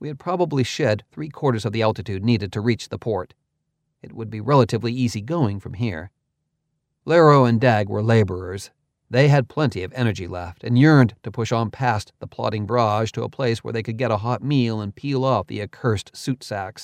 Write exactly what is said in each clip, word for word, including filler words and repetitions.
We had probably shed three-quarters of the altitude needed to reach the port. It would be relatively easy going from here. Laro and Dag were laborers. They had plenty of energy left and yearned to push on past the plodding barrage to a place where they could get a hot meal and peel off the accursed soot sacks.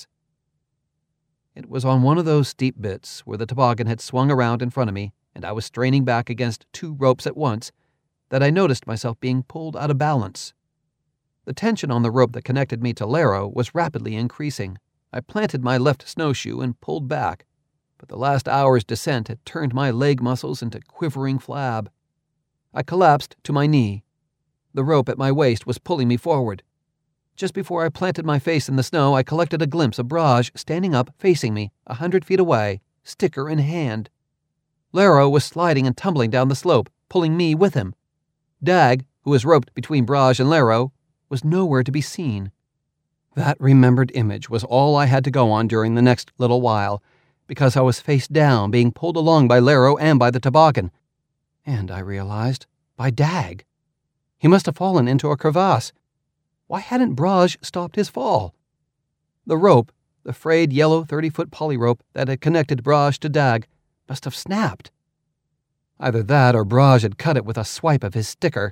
It was on one of those steep bits where the toboggan had swung around in front of me and I was straining back against two ropes at once that I noticed myself being pulled out of balance. The tension on the rope that connected me to Laro was rapidly increasing. I planted my left snowshoe and pulled back, but the last hour's descent had turned my leg muscles into quivering flab. I collapsed to my knee. The rope at my waist was pulling me forward. Just before I planted my face in the snow, I collected a glimpse of Braj standing up facing me, a hundred feet away, sticker in hand. Laro was sliding and tumbling down the slope, pulling me with him. Dag, who was roped between Braj and Laro, was nowhere to be seen. That remembered image was all I had to go on during the next little while, because I was face down, being pulled along by Laro and by the toboggan. And, I realized, by Dag. He must have fallen into a crevasse. Why hadn't Braj stopped his fall? The rope, the frayed yellow thirty-foot poly rope that had connected Braj to Dag, must have snapped. Either that or Braj had cut it with a swipe of his sticker.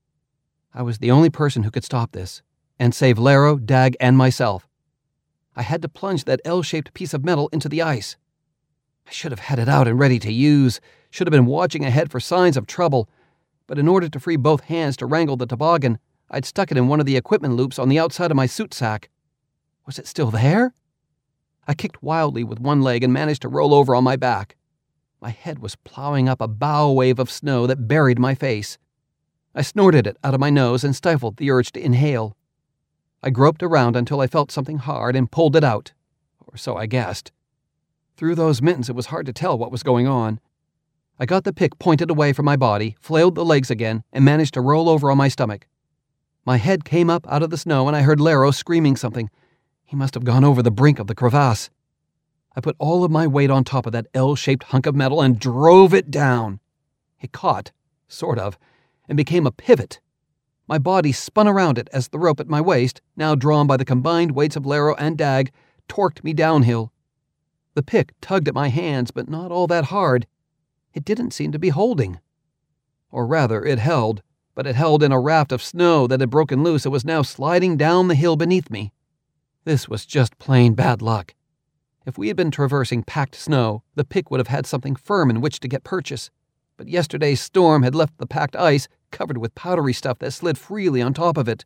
I was the only person who could stop this, and save Laro, Dag, and myself. I had to plunge that L-shaped piece of metal into the ice. I should have had it out and ready to use, should have been watching ahead for signs of trouble, but in order to free both hands to wrangle the toboggan, I'd stuck it in one of the equipment loops on the outside of my suit sack. Was it still there? I kicked wildly with one leg and managed to roll over on my back. My head was plowing up a bow wave of snow that buried my face. I snorted it out of my nose and stifled the urge to inhale. I groped around until I felt something hard and pulled it out, or so I guessed. Through those mittens it was hard to tell what was going on. I got the pick pointed away from my body, flailed the legs again, and managed to roll over on my stomach. My head came up out of the snow and I heard Laro screaming something. He must have gone over the brink of the crevasse. I put all of my weight on top of that L-shaped hunk of metal and drove it down. It caught, sort of, and became a pivot. My body spun around it as the rope at my waist, now drawn by the combined weights of Laro and Dag, torqued me downhill. The pick tugged at my hands, but not all that hard. It didn't seem to be holding. Or rather, it held, but it held in a raft of snow that had broken loose and was now sliding down the hill beneath me. This was just plain bad luck. If we had been traversing packed snow, the pick would have had something firm in which to get purchase. But yesterday's storm had left the packed ice covered with powdery stuff that slid freely on top of it.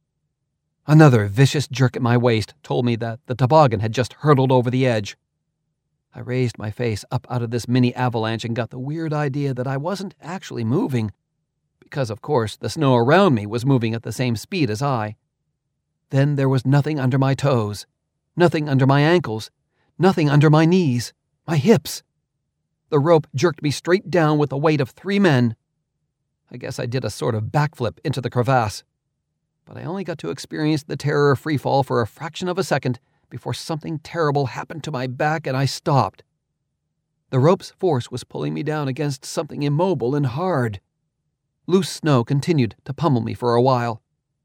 Another vicious jerk at my waist told me that the toboggan had just hurtled over the edge. I raised my face up out of this mini avalanche and got the weird idea that I wasn't actually moving, because, of course, the snow around me was moving at the same speed as I. Then there was nothing under my toes, nothing under my ankles, nothing under my knees, my hips. The rope jerked me straight down with the weight of three men. I guess I did a sort of backflip into the crevasse, but I only got to experience the terror of freefall for a fraction of a second before something terrible happened to my back and I stopped. The rope's force was pulling me down against something immobile and hard. Loose snow continued to pummel me for a while.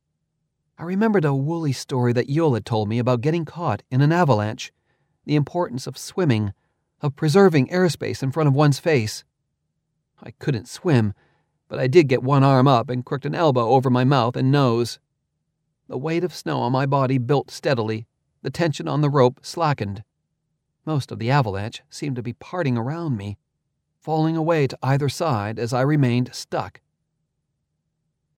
I remembered a woolly story that Yul had told me about getting caught in an avalanche, the importance of swimming, of preserving airspace in front of one's face. I couldn't swim, but I did get one arm up and crooked an elbow over my mouth and nose. The weight of snow on my body built steadily. The tension on the rope slackened. Most of the avalanche seemed to be parting around me, falling away to either side as I remained stuck.